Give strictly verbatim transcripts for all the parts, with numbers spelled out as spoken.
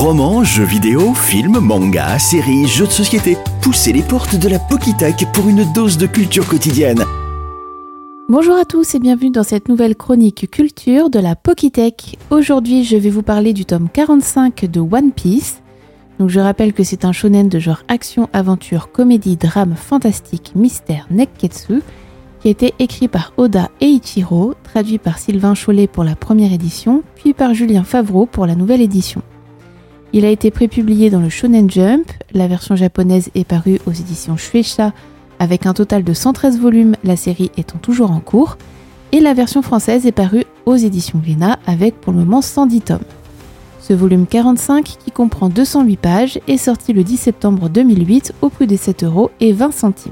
Romans, jeux vidéo, films, mangas, séries, jeux de société. Poussez les portes de la Pokitech pour une dose de culture quotidienne. Bonjour à tous et bienvenue dans cette nouvelle chronique culture de la Pokitech. Aujourd'hui, je vais vous parler du tome quarante-cinq de One Piece. Donc je rappelle que c'est un shonen de genre action, aventure, comédie, drame, fantastique, mystère, nekketsu, qui a été écrit par Oda Eiichiro, traduit par Sylvain Chollet pour la première édition, puis par Julien Favreau pour la nouvelle édition. Il a été prépublié dans le Shonen Jump, la version japonaise est parue aux éditions Shueisha avec un total de cent treize volumes, la série étant toujours en cours, et la version française est parue aux éditions Glénat avec pour le moment cent dix tomes. Ce volume quarante-cinq, qui comprend deux cent huit pages, est sorti le dix septembre deux mille huit au prix de sept euros et vingt centimes.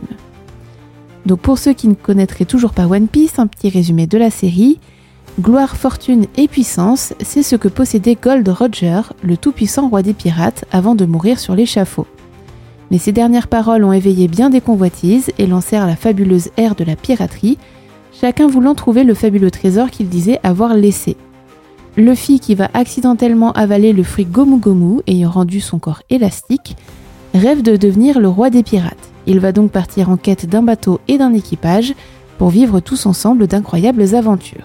Donc pour ceux qui ne connaîtraient toujours pas One Piece, un petit résumé de la série. Gloire, fortune et puissance, c'est ce que possédait Gold Roger, le tout-puissant roi des pirates, avant de mourir sur l'échafaud. Mais ces dernières paroles ont éveillé bien des convoitises et lancèrent la fabuleuse ère de la piraterie, chacun voulant trouver le fabuleux trésor qu'il disait avoir laissé. Luffy, qui va accidentellement avaler le fruit Gomu Gomu, ayant rendu son corps élastique, rêve de devenir le roi des pirates. Il va donc partir en quête d'un bateau et d'un équipage pour vivre tous ensemble d'incroyables aventures.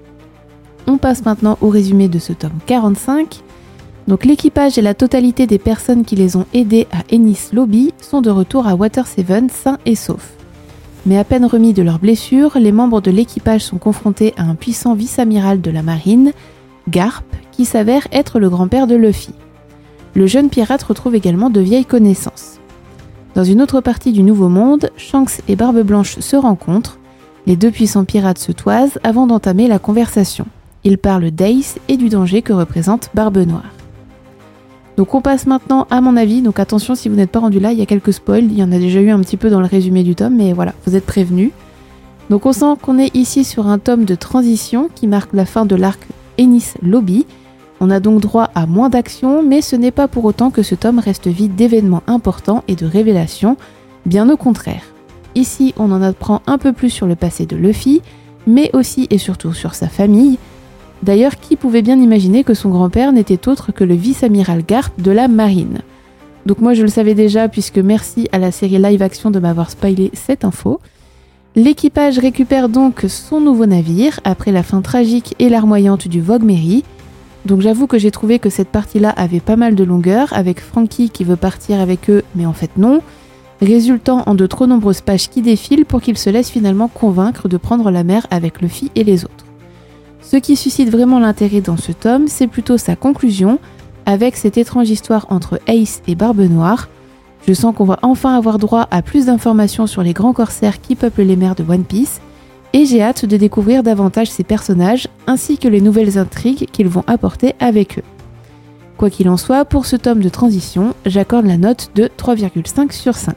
On passe maintenant au résumé de ce tome quarante-cinq. Donc l'équipage et la totalité des personnes qui les ont aidés à Enies Lobby sont de retour à Water Seven sains et saufs. Mais à peine remis de leurs blessures, les membres de l'équipage sont confrontés à un puissant vice-amiral de la marine, Garp, qui s'avère être le grand-père de Luffy. Le jeune pirate retrouve également de vieilles connaissances. Dans une autre partie du Nouveau Monde, Shanks et Barbe Blanche se rencontrent. Les deux puissants pirates se toisent avant d'entamer la conversation. Ils parlent d'Ace et du danger que représente Barbe Noire. Donc on passe maintenant à mon avis, donc attention si vous n'êtes pas rendu là, il y a quelques spoils, il y en a déjà eu un petit peu dans le résumé du tome, mais voilà, vous êtes prévenus. Donc on sent qu'on est ici sur un tome de transition qui marque la fin de l'arc Enies Lobby. On a donc droit à moins d'action, mais ce n'est pas pour autant que ce tome reste vide d'événements importants et de révélations, bien au contraire. Ici on en apprend un peu plus sur le passé de Luffy, mais aussi et surtout sur sa famille. D'ailleurs, qui pouvait bien imaginer que son grand-père n'était autre que le vice-amiral Garp de la marine. Donc moi je le savais déjà puisque merci à la série live action de m'avoir spoilé cette info. L'équipage récupère donc son nouveau navire après la fin tragique et larmoyante du Vogue Mary. Donc j'avoue que j'ai trouvé que cette partie-là avait pas mal de longueur, avec Franky qui veut partir avec eux mais en fait non, résultant en de trop nombreuses pages qui défilent pour qu'ils se laissent finalement convaincre de prendre la mer avec Luffy et les autres. Ce qui suscite vraiment l'intérêt dans ce tome, c'est plutôt sa conclusion, avec cette étrange histoire entre Ace et Barbe Noire. Je sens qu'on va enfin avoir droit à plus d'informations sur les grands corsaires qui peuplent les mers de One Piece, et j'ai hâte de découvrir davantage ces personnages, ainsi que les nouvelles intrigues qu'ils vont apporter avec eux. Quoi qu'il en soit, pour ce tome de transition, j'accorde la note de trois virgule cinq sur cinq.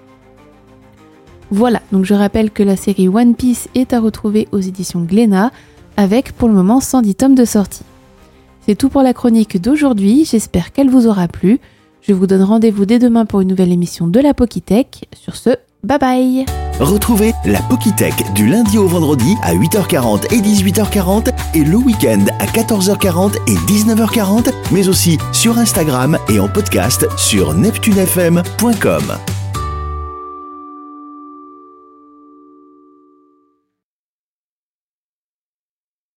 Voilà, donc je rappelle que la série One Piece est à retrouver aux éditions Glénat, avec pour le moment cent dix tomes de sortie. C'est tout pour la chronique d'aujourd'hui, j'espère qu'elle vous aura plu. Je vous donne rendez-vous dès demain pour une nouvelle émission de la Pokitech. Sur ce, bye bye. Retrouvez la Pokitech du lundi au vendredi à huit heures quarante et dix-huit heures quarante et le week-end à quatorze heures quarante et dix-neuf heures quarante, mais aussi sur Instagram et en podcast sur neptune f m point com.